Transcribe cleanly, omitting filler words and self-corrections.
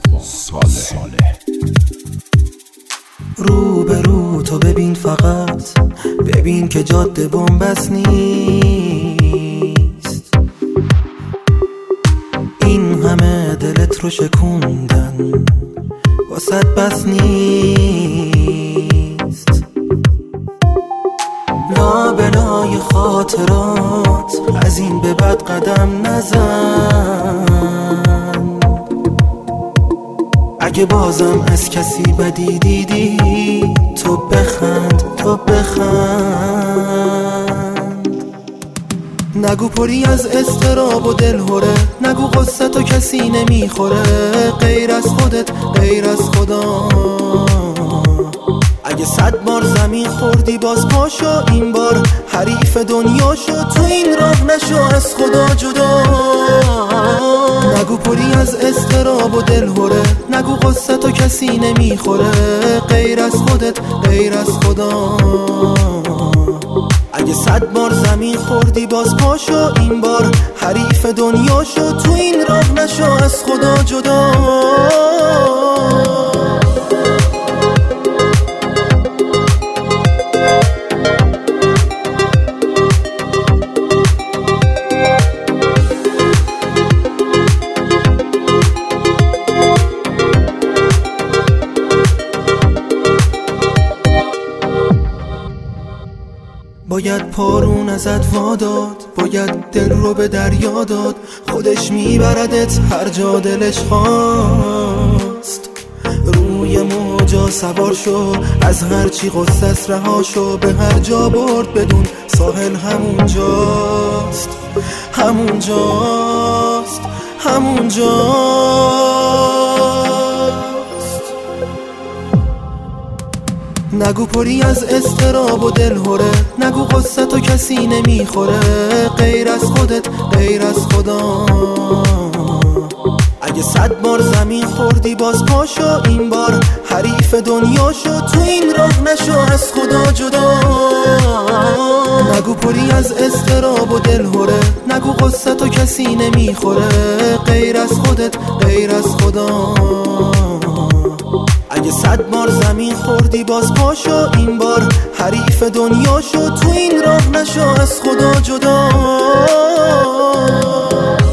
صالح. رو به رو تو ببین، فقط ببین که جاده بنبست نیست. این همه دلت رو شکوندن واسط بس نیست. لابلای خاطرات از این به بعد قدم نزن. اگه بازم از کسی بدی دیدی تو بخند، تو بخند. نگو پری از اضطراب و دلهوره، نگو قصه تو کسی نمیخوره غیر از خودت، غیر از خدا. اگه 100 بار زمین خوردی باز پاشو، این بار حریف دنیا شو، تو این راه نشو از خدا جدا. نگو پری از اضطراب و دلهوره، نگو قصه تو کسی نمیخوره غیر از خودت، غیر از خدا. اگه 100 بار زمین خوردی باز پاشو، این بار حریف دنیا شو، تو این راه نشو از خدا جدا. باید پارون ازت واداد، باید دل رو به دریا داد، خودش میبردت هر جا دلش خواست. روی موجا سوار شو، از هرچی غصت رها شو، به هر جا برد بدون ساحل همونجاست، همونجاست، همونجاست. نگو پری از اضطراب و دلهوره، نگو قصه تو کسی نمیخوره غیر از خودت، غیر از خدا. اگه 100 بار زمین خوردی باز پاشو، این بار حریف دنیا شو، تو این راه نشو از خدا جدا. نگو پری از اضطراب و دلهوره، نگو قصه تو کسی نمیخوره غیر از خودت، غیر از خدا. اگه 100 بار زمین خوردی باز پاشو، این بار حریف دنیا شو، تو این راه نشو از خدا جدا.